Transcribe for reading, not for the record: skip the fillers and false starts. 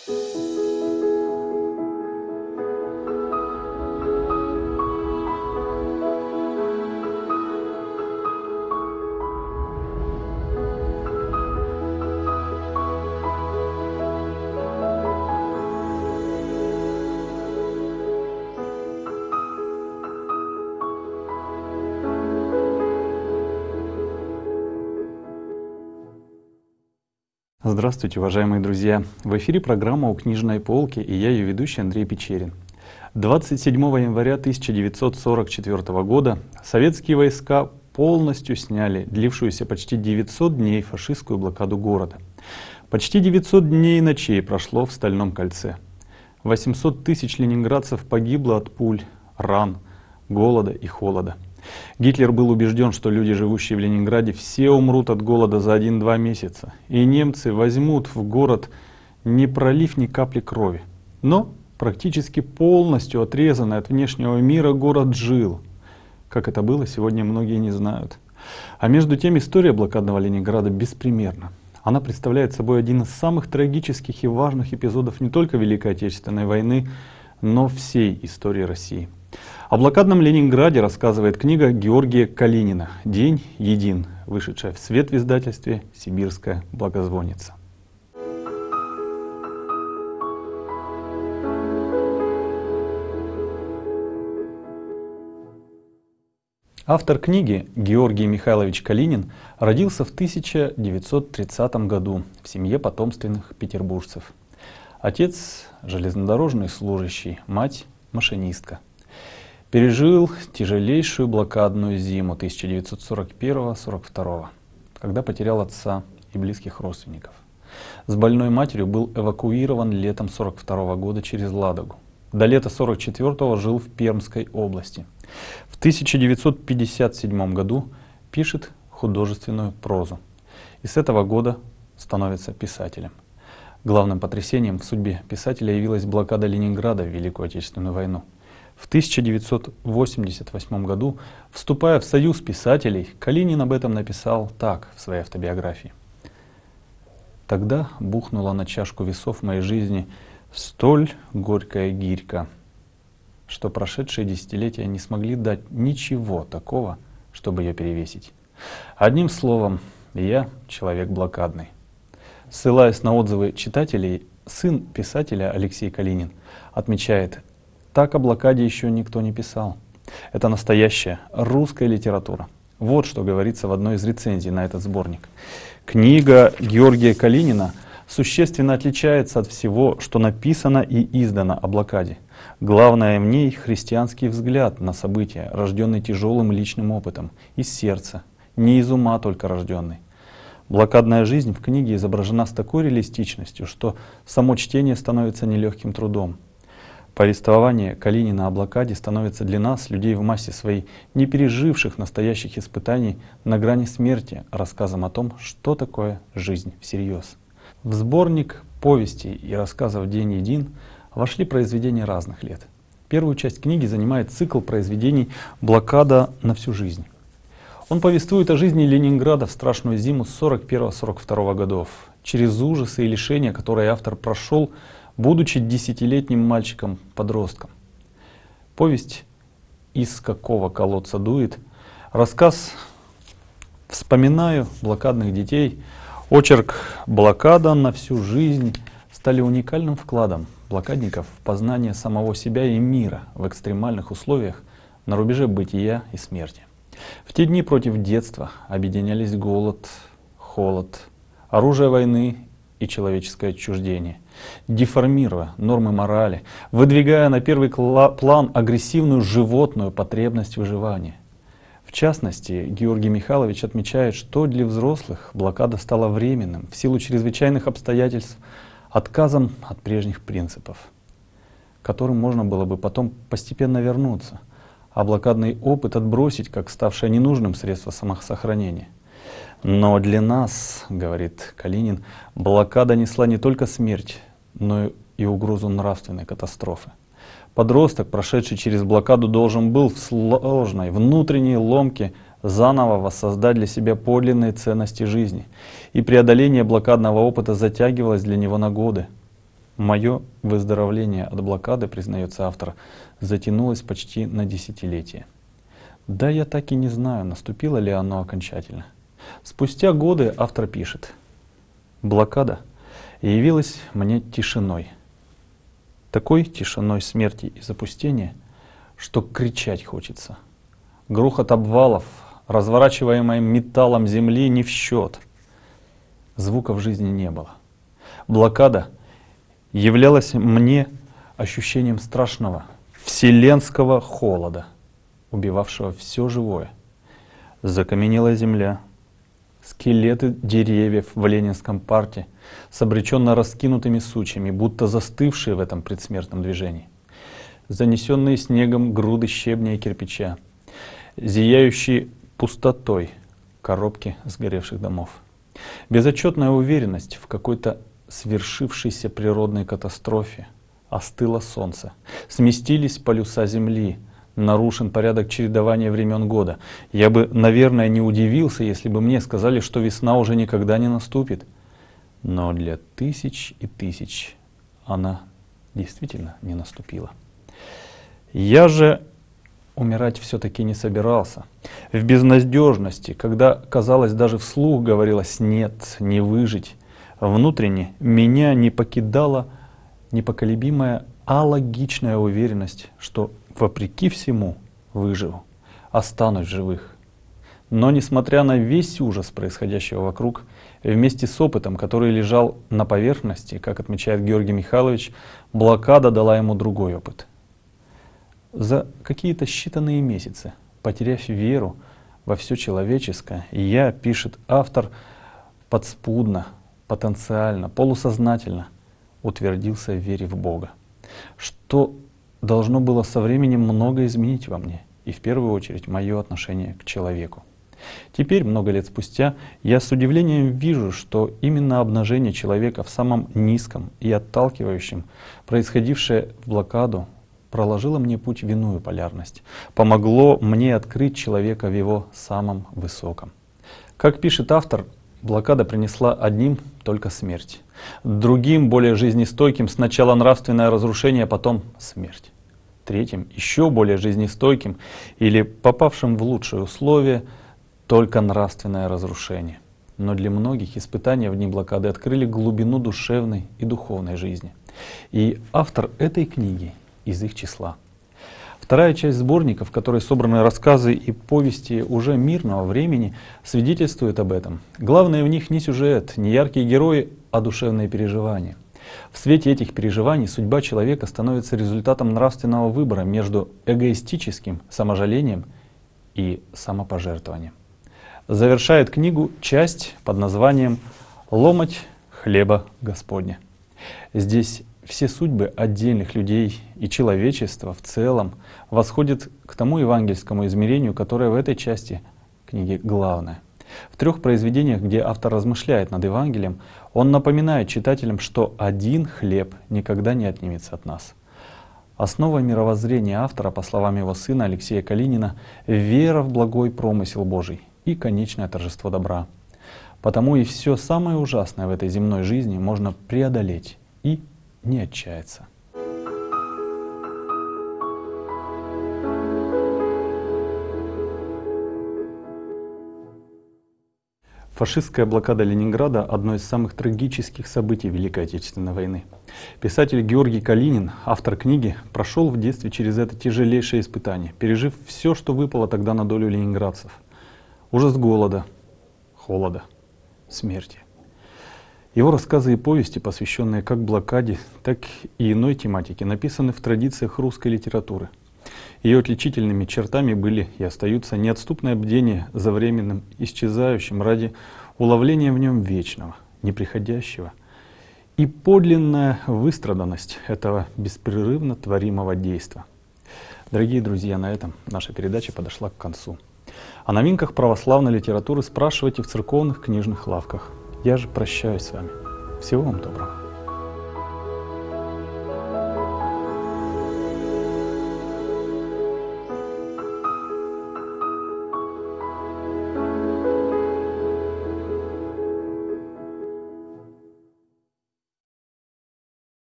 Здравствуйте, уважаемые друзья! В эфире программа «У книжной полки» и я, ее ведущий Андрей Печерин. 27 января 1944 года советские войска полностью сняли длившуюся почти 900 дней фашистскую блокаду города. Почти 900 дней и ночей прошло в Стальном кольце. 800 тысяч ленинградцев погибло от пуль, ран, голода и холода. Гитлер был убежден, что люди, живущие в Ленинграде, все умрут от голода за 1-2 месяца, и немцы возьмут в город, не пролив ни капли крови. Но практически полностью отрезанный от внешнего мира город жил. Как это было, сегодня многие не знают. А между тем история блокадного Ленинграда беспримерна. Она представляет собой один из самых трагических и важных эпизодов не только Великой Отечественной войны, но всей истории России. О блокадном Ленинграде рассказывает книга Георгия Калинина «День един», вышедшая в свет в издательстве «Сибирская благозвонница». Автор книги Георгий Михайлович Калинин родился в 1930 году в семье потомственных петербуржцев. Отец – железнодорожный служащий, мать – машинистка. Пережил тяжелейшую блокадную зиму 1941-1942, когда потерял отца и близких родственников. С больной матерью был эвакуирован летом 1942 года через Ладогу. До лета 1944 жил в Пермской области. В 1957 году пишет художественную прозу. И с этого года становится писателем. Главным потрясением в судьбе писателя явилась блокада Ленинграда в Великую Отечественную войну. В 1988 году, вступая в Союз писателей, Калинин об этом написал так в своей автобиографии. «Тогда бухнула на чашку весов моей жизни столь горькая гирька, что прошедшие десятилетия не смогли дать ничего такого, чтобы ее перевесить. Одним словом, я человек блокадный». Ссылаясь на отзывы читателей, сын писателя Алексей Калинин отмечает: «Так о блокаде еще никто не писал. Это настоящая русская литература». Вот что говорится в одной из рецензий на этот сборник. Книга Георгия Калинина существенно отличается от всего, что написано и издано о блокаде. Главное в ней христианский взгляд на события, рожденный тяжелым личным опытом, из сердца, не из ума только рожденный. Блокадная жизнь в книге изображена с такой реалистичностью, что само чтение становится нелегким трудом. Повествование Калинина о блокаде становится для нас, людей в массе своей, не переживших настоящих испытаний, на грани смерти, рассказом о том, что такое жизнь всерьез. В сборник повестей и рассказов «День един» вошли произведения разных лет. Первую часть книги занимает цикл произведений «Блокада на всю жизнь». Он повествует о жизни Ленинграда в страшную зиму с 1941-1942 годов, через ужасы и лишения, которые автор прошел, будучи 10-летним мальчиком-подростком. Повесть «Из какого колодца дует», рассказ «Вспоминаю блокадных детей», очерк «Блокада на всю жизнь» стали уникальным вкладом блокадников в познание самого себя и мира в экстремальных условиях на рубеже бытия и смерти. В те дни против детства объединялись голод, холод, оружие войны и человеческое отчуждение, деформируя нормы морали, выдвигая на первый план агрессивную животную потребность выживания. В частности, Георгий Михайлович отмечает, что для взрослых блокада стала временным в силу чрезвычайных обстоятельств, отказом от прежних принципов, к которым можно было бы потом постепенно вернуться, а блокадный опыт отбросить, как ставшее ненужным средство самосохранения. Но для нас, говорит Калинин, блокада несла не только смерть, но и угрозу нравственной катастрофы. Подросток, прошедший через блокаду, должен был в сложной внутренней ломке заново воссоздать для себя подлинные ценности жизни. И преодоление блокадного опыта затягивалось для него на годы. Мое выздоровление от блокады, признается автор, затянулось почти на десятилетие. Да, я так и не знаю, наступило ли оно окончательно. Спустя годы автор пишет: блокада явилась мне тишиной. Такой тишиной смерти и запустения, что кричать хочется. Грохот обвалов, разворачиваемой металлом земли, не в счет. Звука в жизни не было. Блокада являлась мне ощущением страшного вселенского холода, убивавшего все живое. Закаменела земля, скелеты деревьев в Ленинском парке с обреченно раскинутыми сучьями, будто застывшие в этом предсмертном движении. Занесенные снегом груды щебня и кирпича, зияющие пустотой коробки сгоревших домов. Безотчетная уверенность в какой-то свершившейся природной катастрофе. Остыло солнце, сместились полюса земли, нарушен порядок чередования времен года. Я бы, наверное, не удивился, если бы мне сказали, что весна уже никогда не наступит. Но для тысяч и тысяч она действительно не наступила. Я же умирать все-таки не собирался. В безнадежности, когда, казалось, даже вслух говорилось «нет, не выжить», внутренне меня не покидала непоколебимая алогичная уверенность, что вопреки всему выживу, останусь в живых. Но несмотря на весь ужас происходящего вокруг, вместе с опытом, который лежал на поверхности, как отмечает Георгий Михайлович, блокада дала ему другой опыт. За какие-то считанные месяцы, потеряв веру во все человеческое, я, пишет автор, подспудно, потенциально, полусознательно утвердился в вере в Бога, что должно было со временем много изменить во мне, и в первую очередь мое отношение к человеку. Теперь, много лет спустя, я с удивлением вижу, что именно обнажение человека в самом низком и отталкивающем, происходившее в блокаду, проложило мне путь в иную полярность, помогло мне открыть человека в его самом высоком. Как пишет автор, блокада принесла одним только смерть, другим, более жизнестойким, сначала нравственное разрушение, а потом смерть. Третьим, еще более жизнестойким или попавшим в лучшие условия, только нравственное разрушение. Но для многих испытания в дни блокады открыли глубину душевной и духовной жизни. И автор этой книги из их числа. Вторая часть сборника, в которой собраны рассказы и повести уже мирного времени, свидетельствует об этом. Главное в них не сюжет, не яркие герои, а душевные переживания. В свете этих переживаний судьба человека становится результатом нравственного выбора между эгоистическим саможалением и самопожертвованием. Завершает книгу часть под названием «Ломоть хлеба Господня». Здесь все судьбы отдельных людей и человечества в целом восходят к тому евангельскому измерению, которое в этой части книги главное. В 3 произведениях, где автор размышляет над Евангелием, он напоминает читателям, что один хлеб никогда не отнимется от нас. Основа мировоззрения автора, по словам его сына Алексея Калинина, вера в благой промысел Божий и конечное торжество добра. Потому и все самое ужасное в этой земной жизни можно преодолеть и не отчаяться. Фашистская блокада Ленинграда – одно из самых трагических событий Великой Отечественной войны. Писатель Георгий Калинин, автор книги, прошел в детстве через это тяжелейшее испытание, пережив все, что выпало тогда на долю ленинградцев. Ужас голода, холода, смерти. Его рассказы и повести, посвященные как блокаде, так и иной тематике, написаны в традициях русской литературы. Ее отличительными чертами были и остаются неотступное бдение за временным исчезающим ради уловления в нем вечного, неприходящего, и подлинная выстраданность этого беспрерывно творимого действа. Дорогие друзья, на этом наша передача подошла к концу. О новинках православной литературы спрашивайте в церковных книжных лавках. Я же прощаюсь с вами. Всего вам доброго.